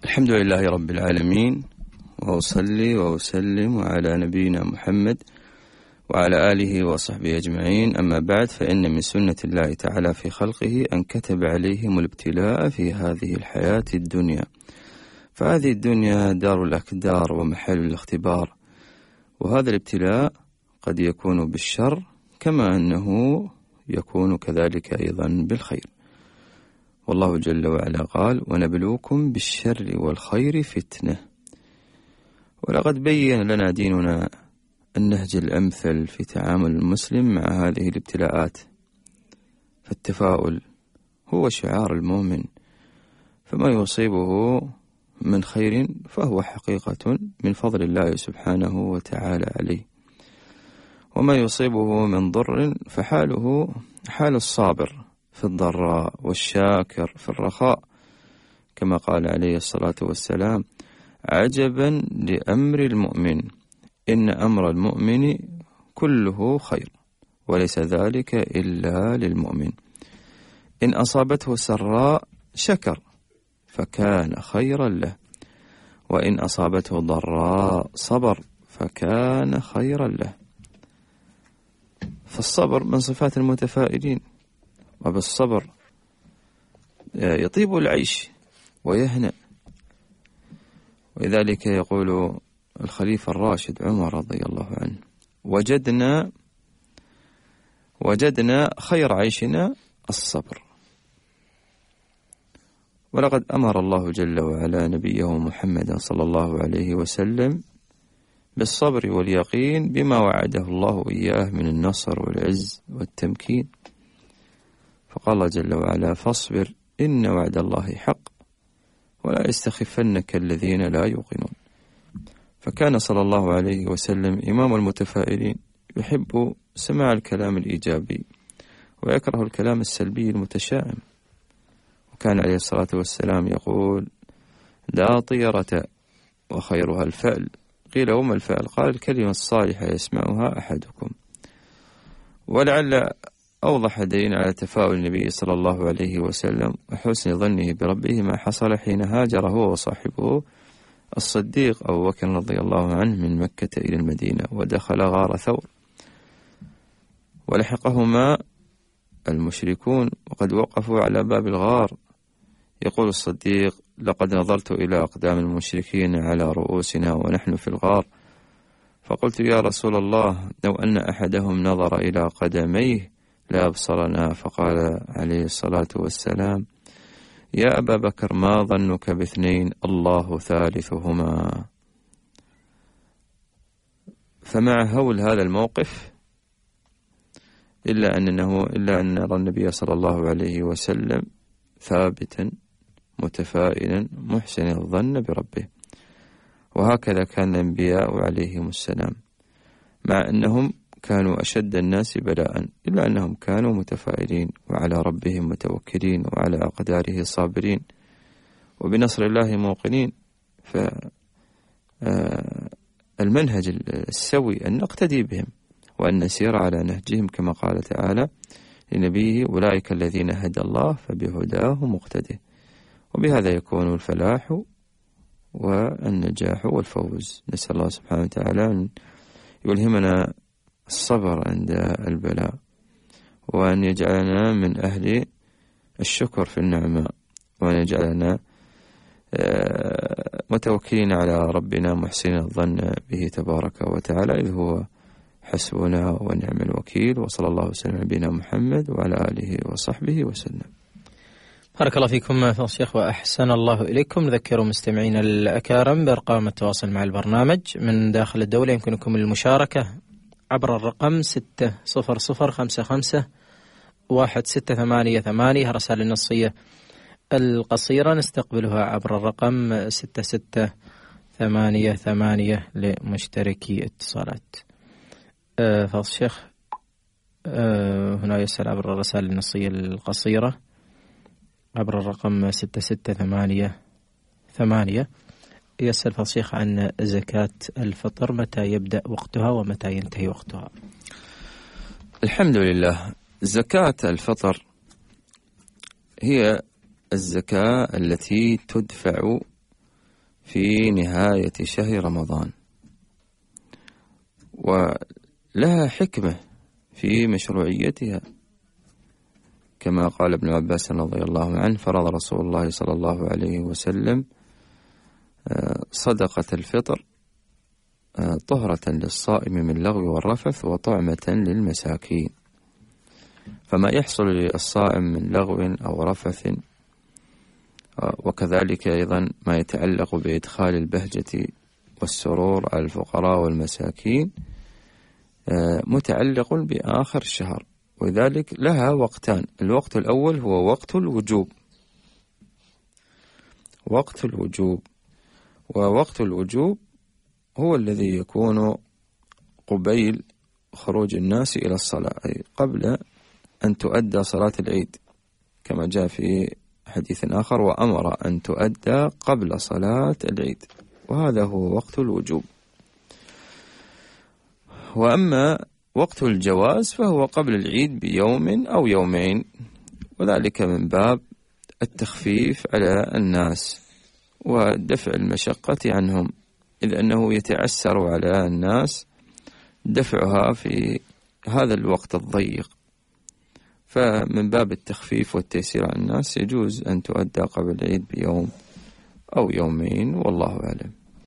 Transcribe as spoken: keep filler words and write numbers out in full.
الحمد لله رب العالمين، وأصلي وأسلم على نبينا محمد وعلى آله وصحبه أجمعين. أما بعد، فإن من سنة الله تعالى في خلقه أن كتب عليهم الابتلاء في هذه الحياة الدنيا، فهذه الدنيا دار الأكدار ومحل الاختبار، وهذا الابتلاء قد يكون بالشر كما أنه يكون كذلك أيضا بالخير. والله جل وعلا قال: ونبلوكم بالشر والخير فتنة. ولقد بين لنا ديننا النهج الأمثل في تعامل المسلم مع هذه الابتلاءات، فالتفاؤل هو شعار المؤمن، فما يصيبه من خير فهو حقيقة من فضل الله سبحانه وتعالى عليه، وما يصيبه من ضر فحاله حال الصابر في الضراء والشاكر في الرخاء، كما قال عليه الصلاة والسلام: عجبا لأمر المؤمن، إن أمر المؤمن كله خير، وليس ذلك إلا للمؤمن. إن أصابته سراء شكر فكان خيرا له، وإن أصابته ضراء صبر فكان خيرا له. فالصبر من صفات المتفائلين، وبالصبر يطيب العيش ويهنأ. ولذلك يقول الخليفة الراشد عمر رضي الله عنه: وجدنا وجدنا خير عيشنا الصبر. ولقد أمر الله جل وعلا نبيه محمد صلى الله عليه وسلم بالصبر واليقين بما وعده الله إياه من النصر والعز والتمكين، فقال جل وعلا: فاصبر إن وعد الله حق ولا يستخفنك الذين لا يوقنون. فكان صلى الله عليه وسلم إمام المتفائلين، يحب سماع الكلام الإيجابي ويكره الكلام السلبي المتشائم. وكان عليه الصلاة والسلام يقول: لا طيرة وخيرها الفعل. قيل: وما الفعل؟ قال: الكلمة الصالحة يسمعها أحدكم. ولعل أوضح دليل على تفاؤل النبي صلى الله عليه وسلم وحسن ظنه بربه ما حصل حين هاجر هو وصاحبه الصديق أبو بكر رضي الله عنه من مكة إلى المدينة، ودخل غار ثور، ولحقهما المشركون وقد وقفوا على باب الغار. يقول الصديق: لقد نظرت إلى أقدام المشركين على رؤوسنا ونحن في الغار، فقلت: يا رسول الله، لو أن أحدهم نظر إلى قدميه لأبصرنا. فقال عليه الصلاة والسلام: يا أبا بكر، ما ظنك باثنين الله ثالثهما. فمع هول هذا الموقف إلا أنه إلا أن نرى النبي صلى الله عليه وسلم ثابتا متفائلا محسن الظن بربه. وهكذا كان الأنبياء عليهم السلام، مع أنهم كانوا أشد الناس بلاء، إلا أنهم كانوا متفائلين وعلى ربهم متوكلين وعلى أقداره صابرين وبنصر الله موقنين. فالمنهج السوي أن نقتدي بهم وأن نسير على نهجهم، كما قال تعالى لنبيه: أولئك الذين هدى الله فبهداه مقتده. وبهذا يكون الفلاح والنجاح والفوز. نسأل الله سبحانه وتعالى أن يلهمنا الصبر عند البلاء، وأن يجعلنا من أهل الشكر في النعماء، وأن يجعلنا متوكلين على ربنا محسن الظن به تبارك وتعالى، إذ هو حسبنا ونعم الوكيل. وصلى الله وسلم على نبينا محمد وعلى آله وصحبه وسلم. بارك الله فيكم فضل الشيخ وأحسن الله إليكم. نذكر مستمعين الأكارم بأرقام التواصل مع البرنامج من داخل الدولة. يمكنكم المشاركة عبر الرقم ستة صفر صفر خمسة خمسة واحد ستة ثمانية ثمانية. رسائل النصية القصيرة نستقبلها عبر الرقم ستة ستة ثمانية ثمانية لمشتركي اتصالات. أه فضل الشيخ، أه هنا يسأل عبر الرسائل النصية القصيرة عبر الرقم ستة ستة ثمانية ثمانية. يسأل فضل الشيخ عن زكاة الفطر، متى يبدأ وقتها ومتى ينتهي وقتها؟ الحمد لله. زكاة الفطر هي الزكاة التي تدفع في نهاية شهر رمضان، ولها حكمة في مشروعيتها، كما قال ابن عباس رضي الله عنه: فرض رسول الله صلى الله عليه وسلم صدقة الفطر طهرة للصائم من اللغو والرفث وطعمة للمساكين. فما يحصل للصائم من لغو أو رفث، وكذلك أيضا ما يتعلق بإدخال البهجة والسرور على الفقراء والمساكين، متعلق بآخر الشهر، ولذلك لها وقتان. الوقت الأول هو وقت الوجوب، وقت الوجوب ووقت الوجوب هو الذي يكون قبيل خروج الناس إلى الصلاة، أي قبل أن تؤدى صلاة العيد، كما جاء في حديث آخر: وأمر أن تؤدى قبل صلاة العيد، وهذا هو وقت الوجوب. وأما وقت الجواز فهو قبل العيد بيوم أو يومين، وذلك من باب التخفيف على الناس ودفع المشقة عنهم، إذ أنه يتعسر على الناس دفعها في هذا الوقت الضيق، فمن باب التخفيف والتيسير على الناس يجوز أن تؤدى قبل العيد بيوم أو يومين، والله أعلم.